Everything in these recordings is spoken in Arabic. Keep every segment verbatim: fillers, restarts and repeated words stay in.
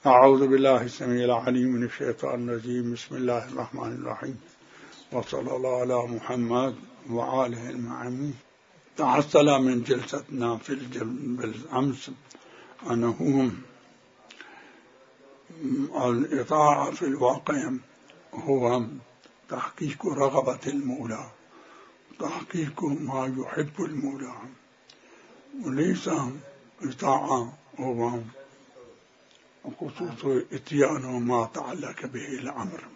أعوذ بالله السميع العليم من الشيطان الرجيم. بسم الله الرحمن الرحيم، وصلى الله على محمد وآله المعين. تحصل من جلستنا في بالأمس أنه الإطاعة في الواقع هو تحقيق رغبة المولى، تحقيق ما يحب المولى، وليس إطاعة هو خصوص إتيان ما تعلق به الأمر.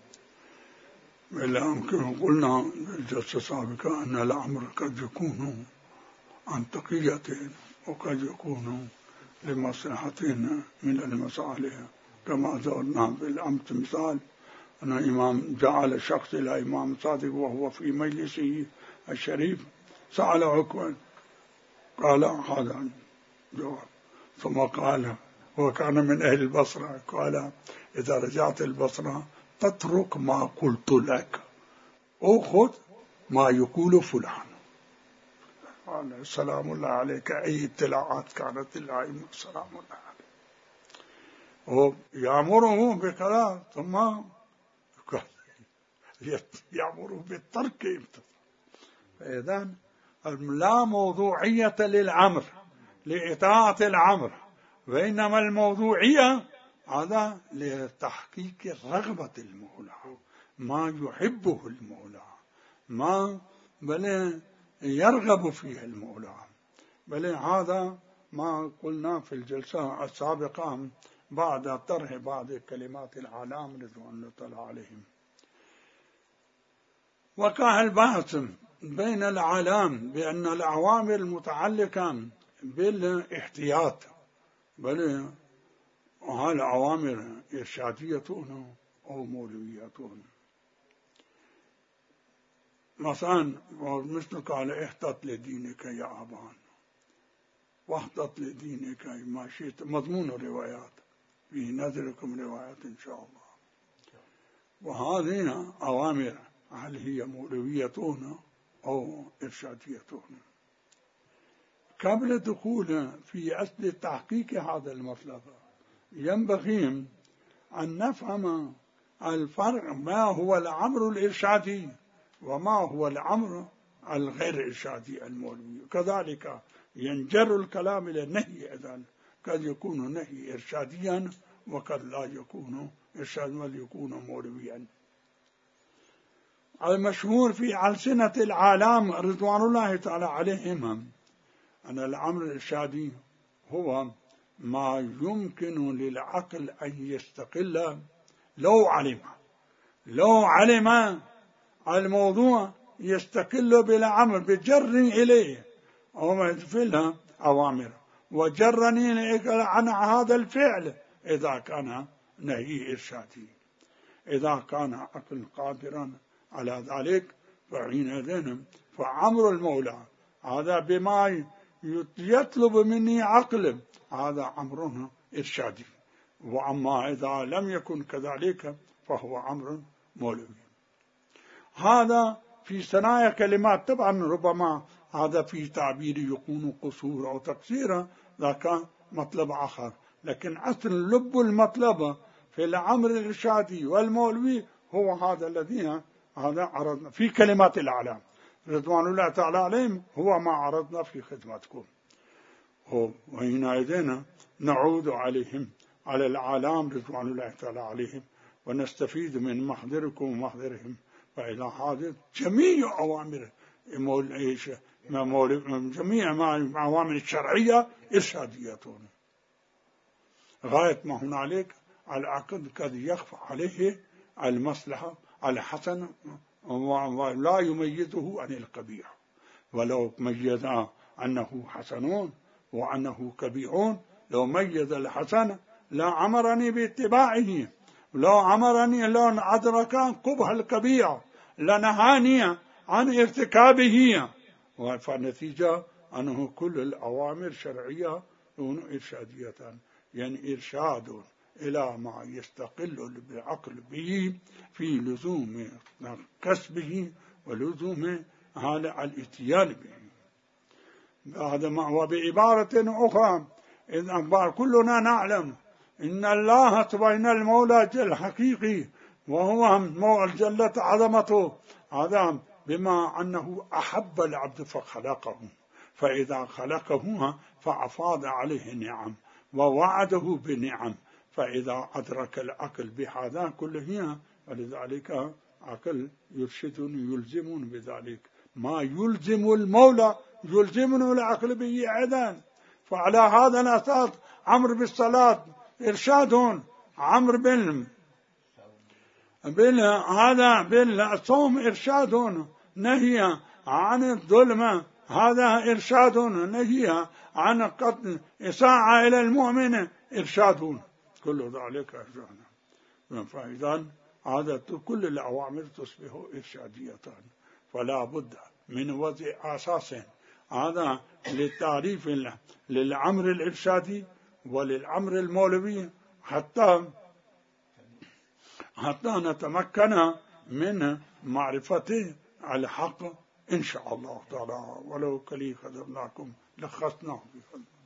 ولا يمكن قلنا بالجلسة السابقة أن الأمر قد يكون عن تقية وقد يكون لمصلحة من المصالح، كما ذكرنا بالأمس مثال أن إمام جعل شخص إلى إمام صادق وهو في مجلسه الشريف، سأل عقبة قال هذا جواب، ثم قال هو كان من أهل البصرة، قال إذا رجعت البصرة تترك ما قلت لك أخذ ما يقول فلان. قال السلام الله عليك، أي اطلاعات كانت الأئمة السلام الله عليك، ويأمره بكلام ثم يأمره بالترك. فإذا لا موضوعية للأمر لإطاعة الأمر، وإنما الموضوعية هذا لتحقيق رغبة المولى، ما يحبه المولى، ما بل يرغب فيه المولى. بل هذا ما قلنا في الجلسة السابقة بعد طرح بعض كلمات العالم رضوان الله عليهم. وقع البحث بين العالم بأن الأوامر المتعلقة بالاحتياط بل هل أوامر إرشادية أو مولوية. مثلا مثل قال احتط لدينك يا أبان، واحتط لدينك ما شئت، مضمون الروايات في نظركم روايات إن شاء الله. وهذه أوامر هل هي مولوية أو إرشادية؟ قبل الدخول في أصل تحقيق هذا المطلب ينبغي أن نفهم الفرق ما هو الأمر الإرشادي وما هو الأمر الغير إرشادي المولوي. كذلك ينجر الكلام إلى النهي، إذن قد يكون نهي إرشاديا وقد لا يكون إرشاديا، بل يكون مولويا. المشهور في ألسنة العالم رضوان الله تعالى عليهم أن الأمر الإرشادي هو ما يمكن للعقل أن يستقل لو علم لو علم الموضوع يستقل بالأمر بجر إليه أو مثلها أوامر وجرني عن هذا الفعل إذا كان نهي إرشادي. إذا كان عقل قادرا على ذلك فحينئذ فأمر المولى هذا بما يطلب مني عقل هذا أمر إرشادي، وأما إذا لم يكن كذلك فهو أمر مولوي. هذا في ثنايا كلمات، طبعا ربما هذا في تعبير يكون قصور أو تقصير، ذاك مطلب آخر، لكن أصل لب المطلب في الأمر الإرشادي والمولوي هو هذا الذي هذا عرضنا في كلمات الأعلام رضوان الله تعالى عليهم، هو ما عرضنا في خدمتكم. وحينئذ نعود عليهم على العالم رضوان الله تعالى عليهم ونستفيد من محضركم ومحضرهم. فإلى هذا جميع أوامر جميع أوامر الشرعية إرشادية، غاية ما هنالك العقد قد يخفى عليه المصلحة الحسن ولا يميزه عن القبيح، ولو ميز أنه حسنون وأنه كبيعون، لو ميز الحسن لا أمرني باتباعه، لو أمرني لو أدرك قبح الكبيع لنهاني عن ارتكابه. فالنتيجة أنه كل الأوامر شرعية دون إرشادية، يعني إرشاد إلى ما يستقل بالعقل به في لزوم كسبه ولزوم هذا الاتيان به. هذا وبعبارة أخرى إذ أخبار كلنا نعلم إن الله تبين المولى الحقيقي وهو جلت عظمته هذا بما أنه أحب العبد فخلقه، فإذا خلقه فأفاض عليه نعم ووعده بنعم، فإذا أدرك العقل بهذا كله ولذلك عقل يرشدني يلزمون بذلك، ما يلزم المولى يلزمني العقل به أيضا. فعلى هذا الأساس عمر بالصلاة إرشاد، عمر بال بال هذا بالصوم إرشاد، نهي عن الظلم هذا إرشاد، نهي عن قتل إساءة إلى المؤمن إرشاد، كل ذلك إرشاد. فإذا هذا كل الأوامر تصبح إرشادية، فلا بد من وضع أساس هذا للتعريف للأمر الإرشادي وللأمر المولوي حتى حتى نتمكن من معرفة الحق إن شاء الله تعالى. ولو كلي قدرناكم لخصناه بفضل.